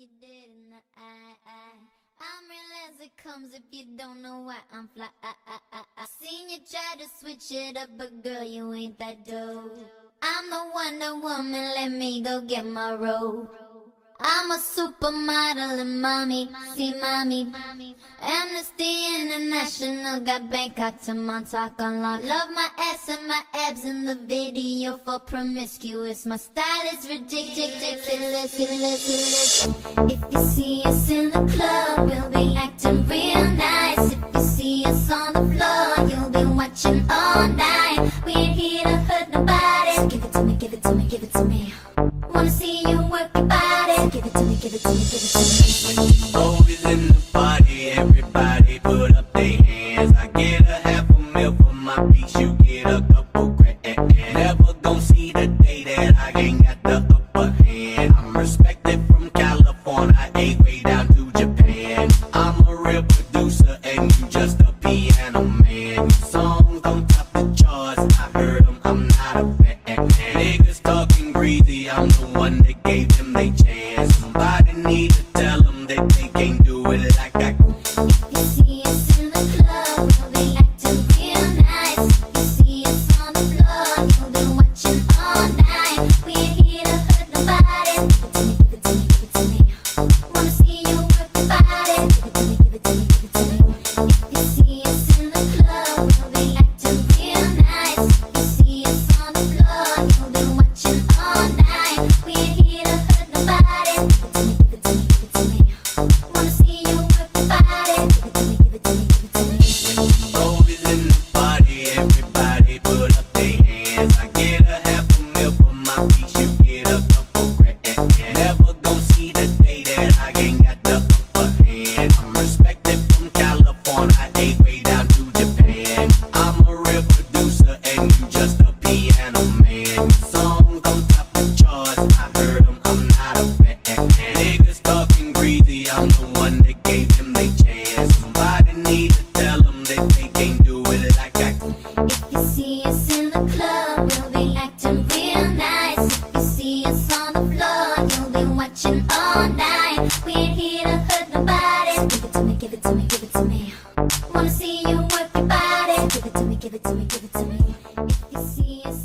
you dead in the eye. I'm real as it comes if you don't know why I'm fly. I seen you try to switch it up, but girl, you ain't that dope. I'm the Wonder Woman, let me go get my robe. I'm a supermodel and mommy, see mommy. Amnesty International got Bangkok to Montauk on lock. Love my ass and my abs in the video for promiscuous. My style is ridiculous. If you see us in the club, we'll be acting real nice. If you see us on the floor, you'll be watching all night. We ain't here to hurt nobody. So give it to me, give it to me, give it to me. Wanna see you work your body. So give it to me, give it to me, give it to me. Always in the party, everybody put up their hands. I get a half a mil for my piece, you get a couple grand. Never gon' see the day that I ain't got the upper hand. I'm respected from California, way down to Japan. I'm a real producer and you just a piano man. Your songs don't top the charts, I heard them, I'm not a fan. Niggas talking greasy, I'm the one that gave them they chance. Somebody need to tell them that they can't do it like I can. If you see us in the club, we'll be acting real nice. If you see us on the floor, you'll be watching all night. We ain't here to hurt nobody. Give it to me, give it to me, give it to me. Wanna see you work your body. Give it to me, give it to me, give it to me. If you see us in the club, we'll be acting real nice. If you see us on the floor, you'll be watching all night. We ain't here to hurt nobody. Give it to me, give it to me, give it to me. Wanna see you work your body. Give it to me, give it to me, give it to me. Always in the party, everybody put up their hands. I get a half a mil for my piece, you get a couple grand. Never gon' see the day that I ain't got the upper hand. I'm respected from California, way down to Japan. I'm a real producer and you just a piano man. Your songs don't top the charts, I heard them, I'm not a fan. Niggas talking greasy, I'm the one that gave them they chance. Somebody need to tell them that they can't do it like I can. If you see us in the club, we'll be acting real nice. If you see us on the floor, you'll be watching all night. We ain't here to hurt nobody. So give it to me, give it to me, give it to me. Wanna see you work your body. Give it to me, give it to me, give it to me. If you see us